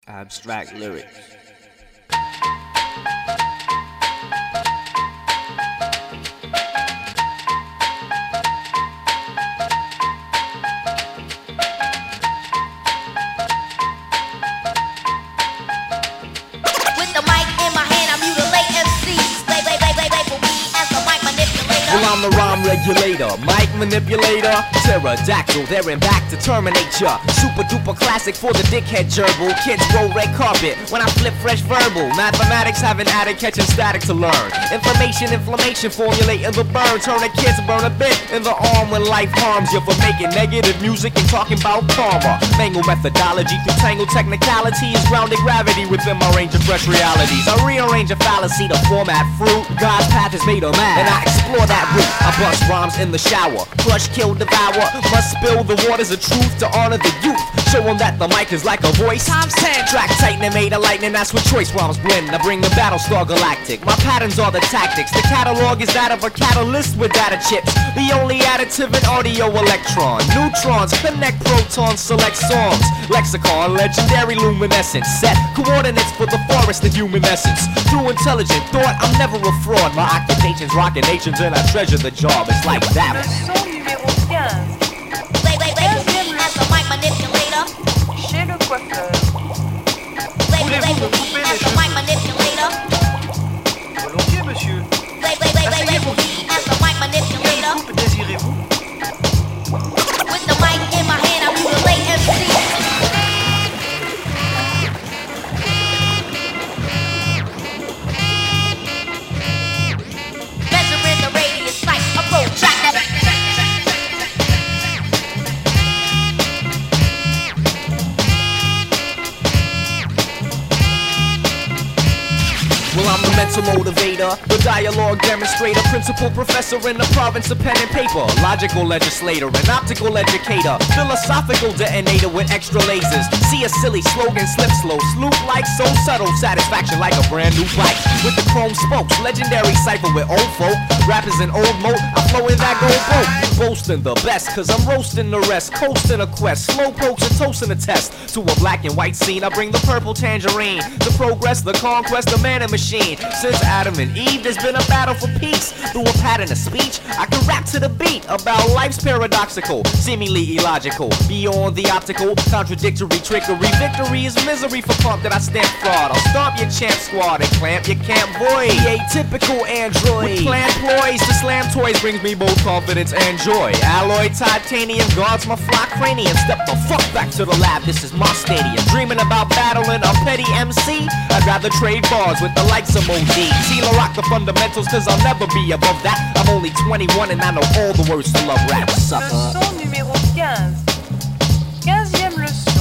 Abstract lyrics. Well, I'm the rhyme regulator, mic manipulator, pterodactyl, there and back to terminate ya. Super duper classic for the dickhead gerbil. Kids roll red carpet when I flip fresh verbal. Mathematics have an addict catching static to learn. Information, inflammation, formulating the burn. Turn a kid's burn a bit in the arm when life harms you for making negative music and talking about karma. Mangle methodology through tangled technicality is grounded gravity within my range of fresh realities. I rearrange a fallacy to format fruit. God's path is made of man, and I explore that route. I bust rhymes in the shower, crush, kill, devour. Must spill the waters of truth to honor the youth. Show them that the mic is like a voice. Times 10, track tightening, made of lightning. That's what choice rhymes blend. I bring the Battlestar Galactic. My patterns are the tactics. The catalog is that of a catalyst with data chips. The only additive in audio electron. Neutrons connect protons, select songs. Lexicon, legendary luminescence. Set coordinates for the forest of human essence. Through intelligent thought, I'm never a fraud. My occupation's rocking nations and I treasure the job. It's like that. Leçon numéro 15. Chez le coiffeur. Voulez-vous me couper les cheveux? Volontiers, monsieur. Asseyez-vous. Quelle coupe désirez-vous? Well, I'm the mental motivator, the dialogue demonstrator, principal professor in the province of pen and paper, logical legislator, an optical educator, philosophical detonator with extra lasers. See a silly slogan slip slow, sloop like so subtle, satisfaction like a brand new bike with the chrome spokes. Legendary cipher with old folk, rappers in old mode. I flow in that gold boat, boasting the best, cause I'm roasting the rest, coasting a quest, slow pokes and toasting a test. To a black and white scene, I bring the purple tangerine, the progress, the conquest, the man and machine. Since Adam and Eve, there's been a battle for peace. Through a pattern of speech, I can rap to the beat about life's paradoxical, seemingly illogical, beyond the optical, contradictory trickery. Victory is misery for pump that I stamp fraud. I'll stomp your champ squad and clamp your camp boy. The atypical android with plan ploys to slam toys brings me both confidence and joy. Alloy titanium guards my fly cranium. Step the fuck back to the lab, this is my stadium. Dreaming about battling a petty MC, I'd rather trade bars with the likes of OD. Tila rock the fundamentals cause I'll never be above that. I'm only 21 and I know all the words to love rap, sucker. Leçon numéro 15. 15e leçon.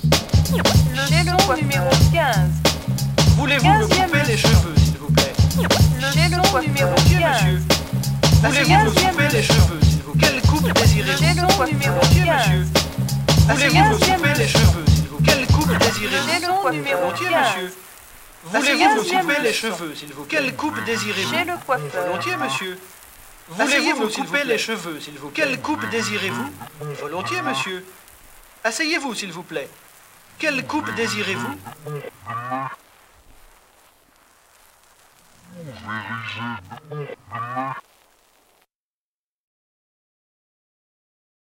Chez le numéro 15. Voulez-vous me couper les cheveux, s'il vous plaît? Chez le numéro Volontiers, 15. monsieur. Voulez-vous me couper les cheveux, s'il vous plaît? Quelle coupe désirez-vous? Chez le numéro Volontiers, 15. monsieur. Voulez-vous me couper les cheveux, s'il vous plaît? Quelle coupe désirez-vous? Chez le numéro Volontiers, 15. monsieur. Voulez-vous me couper les cheveux, s'il vous plaît? Quelle coupe désirez-vous? Chez le coiffeur. Volontiers, monsieur. Voulez-vous me couper les cheveux, s'il vous plaît? Quelle coupe désirez-vous? Volontiers, monsieur. Asseyez-vous, s'il vous plaît. Quelle coupe désirez-vous?